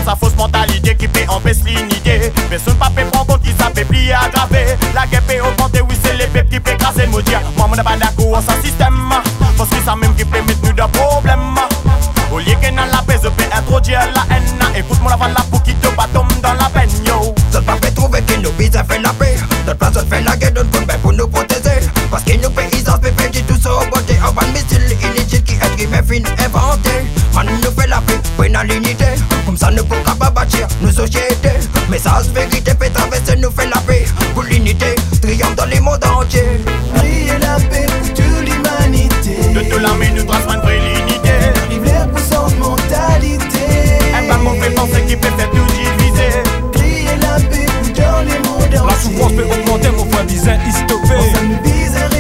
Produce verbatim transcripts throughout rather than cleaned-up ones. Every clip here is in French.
contre sa fausse mentalité qui peut empêcher l'unité. Personne pas peut prendre compte qui ça peut plier aggraver. La guerre peut augmenter, oui c'est les peuples qui peut casser le dire. Moi on n'a pas d'accord à ce système. Parce que ça même qui peut mettre nous dans problème. Au lieu que dans la paix, je peux introduire la haine. Écoute-moi avant la pour qui te bat tombe dans la peine, yo. D'autres pas fait trouver qu'ils nous visent à faire la paix. D'autres personnes fait la guerre, d'autres font bien pour nous protéger. Parce qu'ils nous paysans, mais fait du tout ça au beauté. En bas de missile inutile qui est mais fin inventé. Man nous fait la paix, prenne à l'unité. Comme ça nous pourra pas bâtir nos sociétés. Message vérité fait traverser, nous fait la paix. Pour l'unité, triomphe dans les mondes entiers. Priez la paix pour toute l'humanité. De tout l'armée nous transmettre l'unité. Rivière pour son mentalité. Un pas mauvais penser qui peut faire tout diviser. Crier la paix pour dans les mondes entiers. La souffrance peut augmenter, mon frère bizarre, il stoppé. Ça nous vise à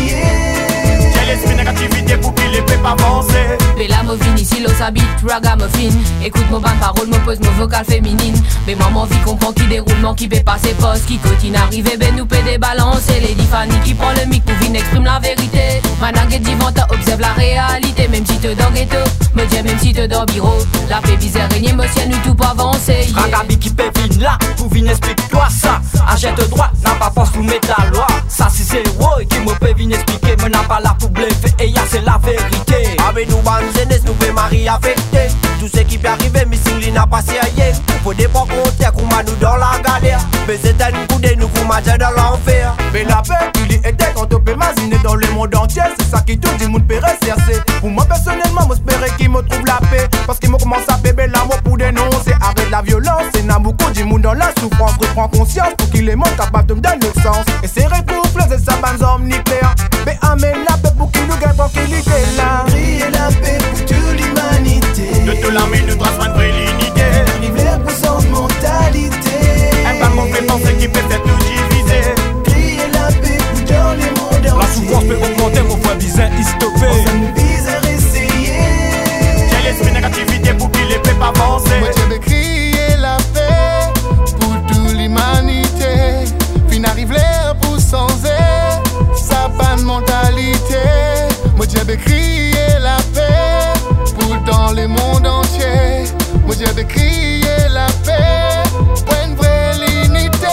essayer. J'ai l'esprit négativité pour qu'il les peut pas avancer. Bella me vini, silo s'habite, ragamuffin. Écoute mon bande parole, me pose mon vocal féminine. Mais moi mon vie comprend qui déroulement, qui peut passer poste, qui continue arriver, ben nous peut débalancer. Lady Fanny qui prend le mic pour venir exprime la vérité. Managet divanta observe la réalité, même si te dans ghetto, me dis même si te dans bureau. La paix bizarre régner, monsieur nous tout pas avancer. Yeah. Ragabi qui peut venir là, pour venir explique-toi ça. Agette droit, n'a pas force pour mettre la loi. Ça c'est zéro qui me peut venir expliquer, mais n'a pas là pour bluffer, et y'a c'est la vérité. Avec nous, ban jeunesse, nous fait mari affecté. Tout ce qui peut arriver, missing li n'a pas si ailleurs. Faut des pas compter qu'on m'a nous dans la galère. Mais c'est un coup de nous qu'on m'a déjà dans l'enfer. Mais la paix, il est aidé quand on peut imaginer dans le monde entier. C'est ça qui tout le monde peut rechercher. Pour moi personnellement, j'espère qu'il me trouve la paix. Parce qu'il me commence à bébé l'amour pour dénoncer. Arrête la violence, c'est Nabucco du monde dans la souffrance. Reprends conscience pour qu'il est monde capable de me donner le sens. Et c'est pour plaisir sa bande omniclaire. Mais amène la paix pour qu'il nous gagne tranquillité là. Priez la paix pour toute l'humanité. De tout l'armée nous transmettre l'unité. Rivière pour son mentalité. Un pas mauvais penser qui peut faire tout diviser. Crier la paix pour dans les mondes entiers. La souffrance peut augmenter, mon frère bizarre, il stoppé. Ça nous vise à essayer. J'ai l'esprit négativité pour qu'il les peut pas avancer. Moi je vais crier la paix pour toute l'humanité. Puis n'arrive l'air pour sans air, sa bonne mentalité. Moi je vais crier la paix pour dans le monde entier. Moi je vais crier la paix pour une vraie l'unité.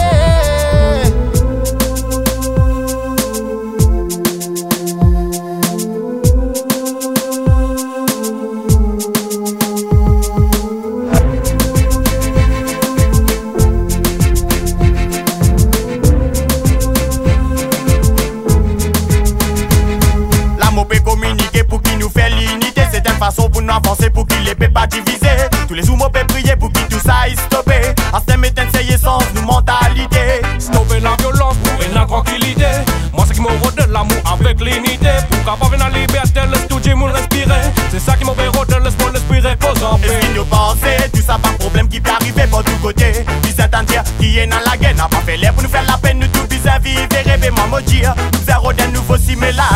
Façon pour nous avancer pour qu'il les peut pas diviser. Tous les jours, peut prier pour qu'il tout ça est stoppé. À ce matin, c'est essence, nous mentalité. Stopper la violence pour une la tranquillité. Moi, c'est qui me redonne l'amour avec l'unité. Pour qu'avoir une liberté, laisse tout le monde respirer. C'est ça qui me redonne, laisse-moi l'esprit repose en paix. Est-ce qu'il nous pensait, tout ça pas problème qui peut arriver par tous côtés. Puis c'est un dire qui est dans la guerre, n'a pas fait l'air pour nous faire la peine, nous tout bizarre vivre et rêver, maman dire. Nous zéro d'un nouveau simila.